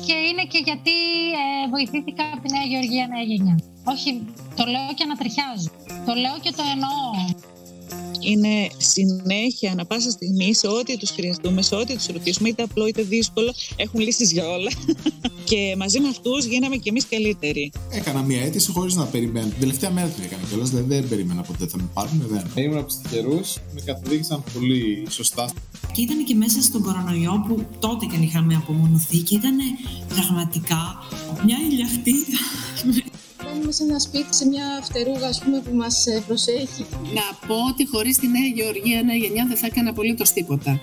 και είναι και γιατί βοηθήθηκα από τη Νέα Γεωργία Νέα Γενιά. Όχι, το λέω και ανατριχιάζω. Το λέω και το εννοώ. Είναι συνέχεια, ανα πάσα στιγμή, σε ό,τι τους χρειαστούμε, σε ό,τι τους ρωτήσουμε, είτε απλό είτε δύσκολο, έχουν λύσεις για όλα. Και μαζί με αυτούς γίναμε κι εμείς καλύτεροι. Έκανα μια αίτηση χωρίς να περιμένω. Την τελευταία μέρα την έκανα κιόλας, δεν περίμενα ποτέ θα με πάρουν. Ήμουν από τους τυχερούς, με καθοδήγησαν πολύ σωστά. Και ήταν και μέσα στον κορονοϊό που τότε και αν είχαμε απομονωθεί και ήταν πραγματικά μια ηλιαχτίδα. Μένουμε σε ένα σπίτι, σε μια φτερούγα, ας πούμε, που μας προσέχει. Να πω ότι χωρίς τη Νέα Γεωργία Νέα Γενιά δεν θα έκανα απολύτως τίποτα.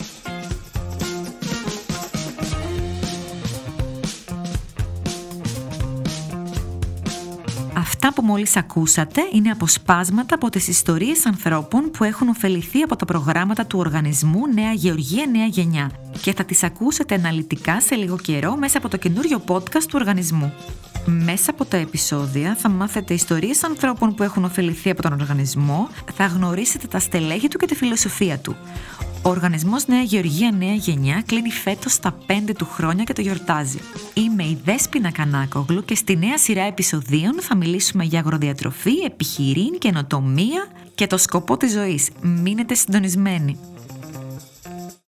Αυτά που μόλις ακούσατε είναι αποσπάσματα από τις ιστορίες ανθρώπων που έχουν ωφεληθεί από τα προγράμματα του οργανισμού Νέα Γεωργία Νέα Γενιά και θα τις ακούσετε αναλυτικά σε λίγο καιρό μέσα από το καινούριο podcast του οργανισμού. Μέσα από τα επεισόδια θα μάθετε ιστορίες ανθρώπων που έχουν ωφεληθεί από τον οργανισμό, θα γνωρίσετε τα στελέχη του και τη φιλοσοφία του. Ο οργανισμός Νέα Γεωργία Νέα Γενιά κλείνει φέτος τα 5 του χρόνια και το γιορτάζει. Είμαι η Δέσποινα Κανάκογλου και στη νέα σειρά επεισοδίων θα μιλήσουμε για αγροδιατροφή, επιχειρήν, καινοτομία και το σκοπό της ζωής. Μείνετε συντονισμένοι.